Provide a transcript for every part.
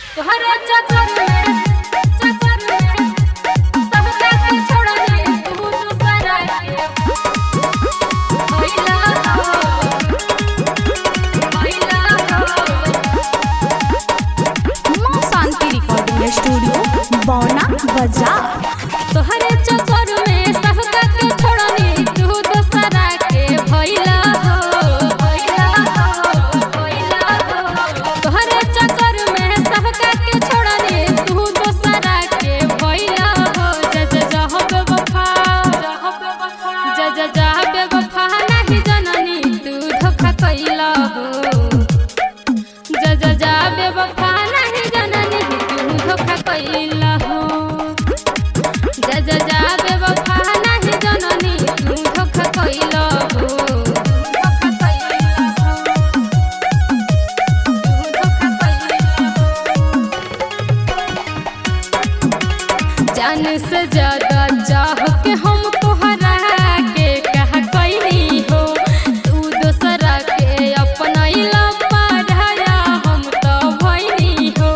तोहरे चक्कर में सबका के छोड़ दे तू दूसरा के भइला मां शांति रिकॉर्डिंग स्टूडियो बौना बाजार। तोहरे चक्कर में सबका के छोड़ दे तू दूसरा के भइला तोहरे चक्कर में सबका के छोड़ दे तू दूसरा के भइला जा बेवफा जा बेवफा नहीं जननी तू धोखा कइला जा बेवफा नहीं जननी तू धोखा कइला जा बेवफा नहीं जननी तू धोखा कइला जान से ज्यादा चाह के हम तोहरा के कहा कइनी हो तू दूसरा के अपनैला पढ़ाया हम तो भइनी हो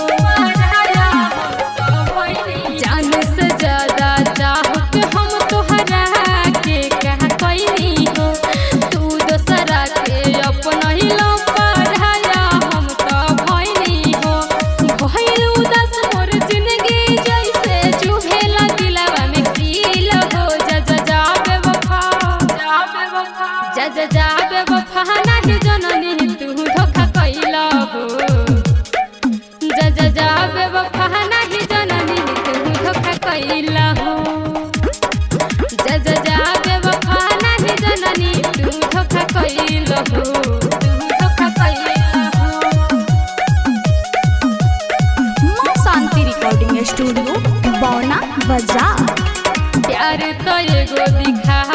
जान से ज्यादा चाह के हम तोहरा के कहा कइनी हो तू दूसरा के अपनैला पढ़ाया हम तो भइनी हो भइल उदास मोर जिंदगी जैसे चुभेला दिलवा में कील हो जा बेवफा जा बेवफा नहीं जननी तू धोखा कइला हो जा बेवफा नहीं जननी तू धोखा कइला हो जा बेवफा नहीं जननी तू धोखा कइला हो मां शांति रिकॉर्डिंग स्टूडियो बौना बाजार। प्यार तो एगो दिखा